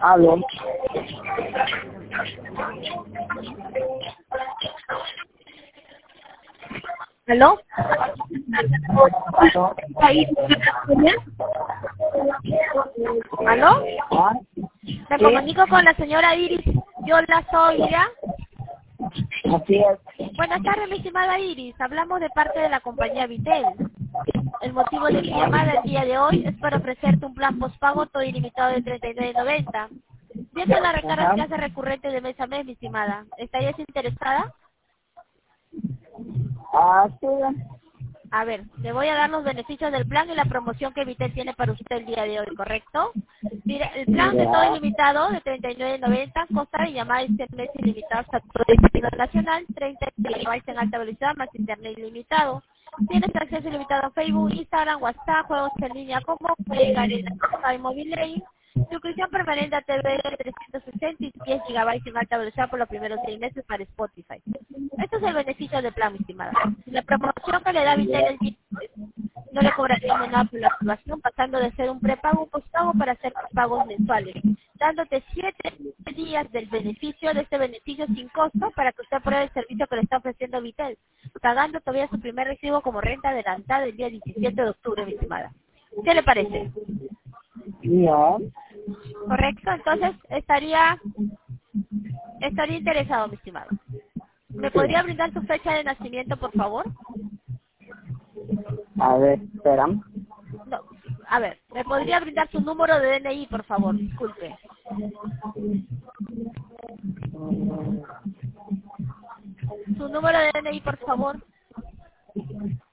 Aló. ¿Aló? Aló. ¿Aló? Ah, Me sí, comunico con la señora Iris. Yo la soy, ¿ya? así es. Buenas tardes, mi estimada Iris. Hablamos de parte de la compañía Vitel. El motivo de mi llamada el día de hoy es para ofrecerte un plan postpago todo ilimitado de 39.90. Viendo la recarga que Ajá. hace recurrente de mes a mes, mi estimada, ¿estarías interesada? Ah, sí. A ver, le voy a dar los beneficios del plan y la promoción que Vitel tiene para usted el día de hoy, ¿correcto? Mira, el plan de todo Ya. ilimitado de 39.90 consta de llamadas internet ilimitadas a todo el destino nacional, 30 GB en alta velocidad más internet ilimitado. Tienes acceso ilimitado a Facebook, Instagram, WhatsApp, juegos en línea como Play, Arena, Mobile Legends. Suscripción permanente a TV de 360 y 10 GB en alta velocidad por los primeros 6 meses para Spotify. Este es el beneficio del plan, mi estimada. La promoción que le da Vitel es no le cobraríamos nada por la activación, pasando de ser un prepago a un postpago para hacer pagos mensuales, dándote 7 días del beneficio de este beneficio sin costo para que usted pruebe el servicio que le está ofreciendo Vitel, pagando todavía su primer recibo como renta adelantada el día 17 de octubre, mi estimada. ¿Qué le parece? Ya. ¿Correcto? Entonces estaría interesado, mi estimado. ¿Me podría brindar su fecha de nacimiento, por favor? A ver, espera. No, a ver, ¿me podría brindar su número de DNI, por favor? Disculpe. Su número de DNI, por favor.